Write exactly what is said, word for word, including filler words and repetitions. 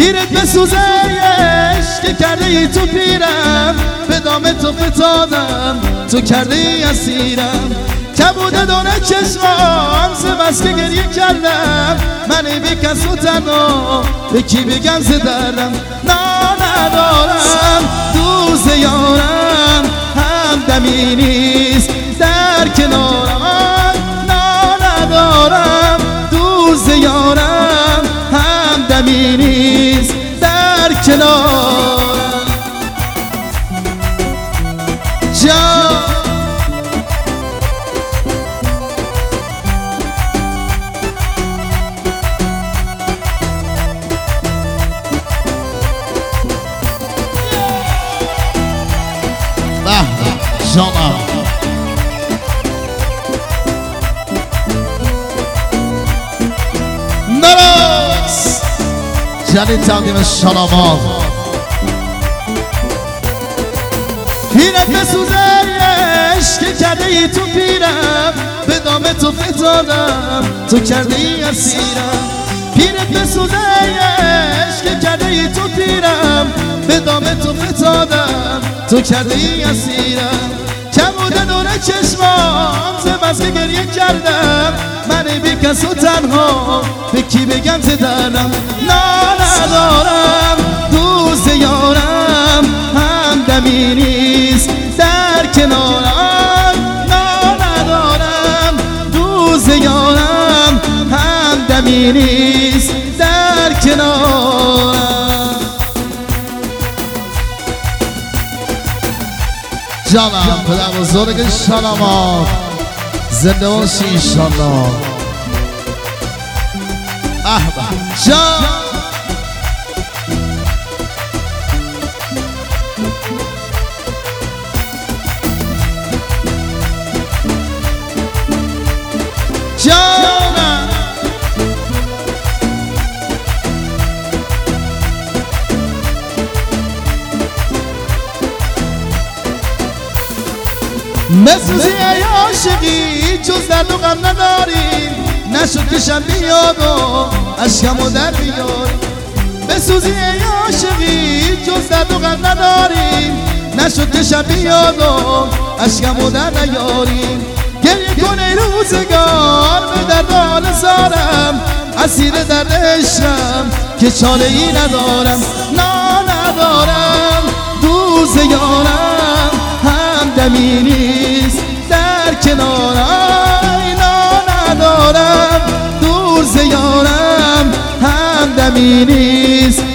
پیرت بسوزه عشق کرده ای تو پیرم، به دام تو فتادم تو کرده ای اسیرم. کبوده دونه چشمان سه بس که گریه کردم، من بی کس و تنها به کی بگم ز دردم. نا ندارم دوز یارم، هم دمی نیست در کنارم. نا ندارم دوز یارم، هم دمی نیست در کنارم. جان جانم نراس جلی تقدیم شلامات. پیرت بسوزه عشق کرده ای تو پیرم، به دام تو فتادم تو کرده ای اسیرم. پیرت بسوزه عشق کرده ای تو پیرم، به دام تو فتادم تو کرده ای اسیرم. کبوده دونه چشمان ز بس که گریه کردم، من بی کس و تنها به کی بگم ز دردم. نا ندارم دوز یارم، هم دمی نیست در کنارم. نا ندارم دوز یارم، هم دمی نیست در کنارم. جانم پدر بزرگ شلامات زنده باشی انشالله. احبه جان جانم مسوزی ای عاشقی جز درد و غم نداری، نشد که شب بیاد و عشقمو در بیاری. بسوزی ای عاشقی جز درد و غم نداری، نشد که شب بیاد و عشقمو در نیاری. گریه کن ای روزگار به درد و حال زارم، اسیر درد عشقم که چاره ای ندارم. نا ندارم دوز یارم، هم دمی نیست در کنارم. نا ندارم دوز یارم، هم دمی نیست